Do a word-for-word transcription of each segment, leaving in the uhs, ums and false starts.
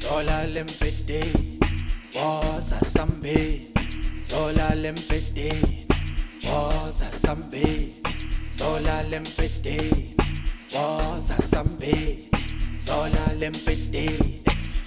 Sola lempete, woza sambe. Sola lempete, woza sambe. Sola lempete, woza sambe. Sola lempete.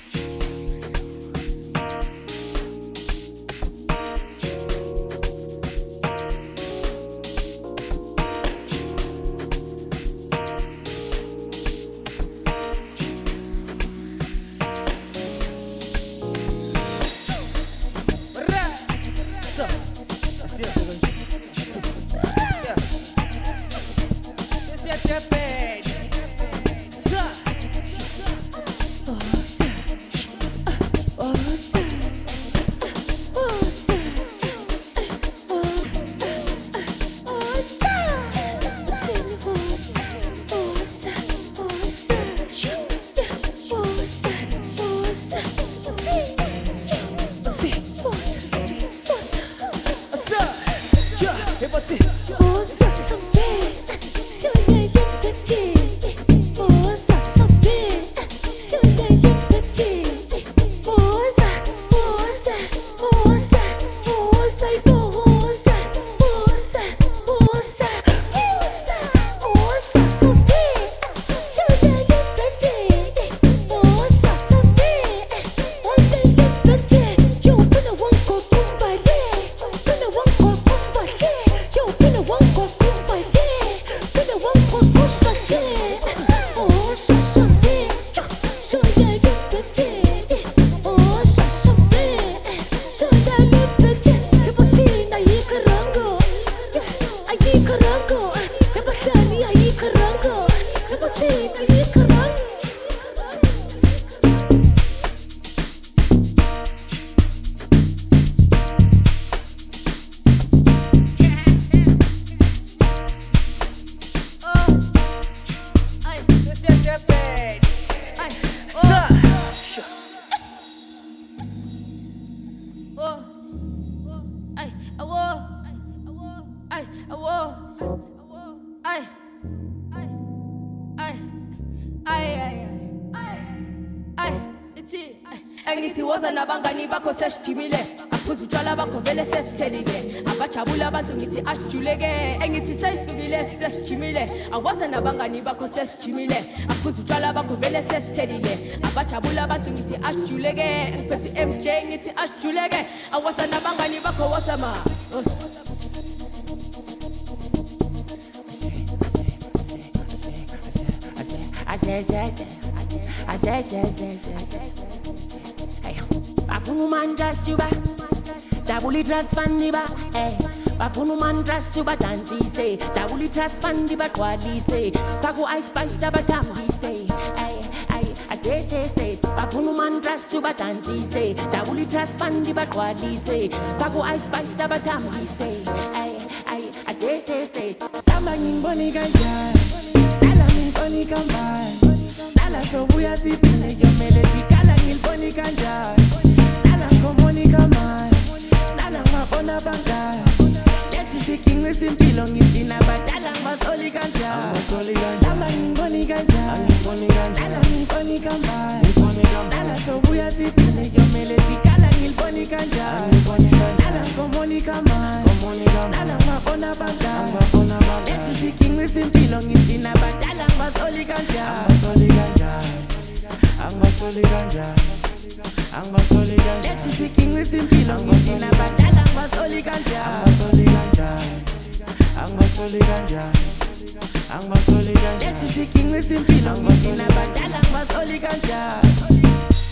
Engithi woza nabangani bakho sesijimile aphuza utshwala bakho vele sesithelile abajabula abantu ngithi asijuleke engithi seyisukile sesijimile awoza nabangani bakho sesijimile aphuza utshwala bakho vele sesithelile abajabula abantu ngithi asijuleke ngiphethe M J ngithi asijuleke awoza nabangani bakho wosama I say, I say, I say, I say, I say, I say, I say. Bafunu man dress you ba, double dress funny ba, eh. Bafunu man dress you ba, dandy say, double dress funny ba, quali say. Fago ice spice ba, tambi say, eh, eh. I say, say, say. Bafunu man dress you ba, dandy say, double dress funny ba, quali say. Fago ice spice ba, tambi say, eh, eh. I say, say, say. Samba ngimboni kanjani, sala ngimboni kambani, sala sobuya sifile yomele sikala ngilboni kanjani. Sala ngomoni kamani, sala ngabona bangani. Lethi sikinwe simpilo ngithi nabadala ngasoli kanjani. Samba ngiboni kanjani, sala ngiboni kamani, sala sobuya sifile yomele sikala ngilboni kanjani. Sala ngomoni kamani, sala ngabona bangani. Lethi sikinwe simpilo ngithi nabadala ngasoli kanjani. Angasoli kanjani. Angasoli kanjani. Lethi sikinwe simpilo ngithi nabadala angasoli kanjani. Angasoli kanjani. Angasoli kanjani. Angasoli kanjani. Lethi sikinwe simpilo ngithi nabadala angasoli kanjani.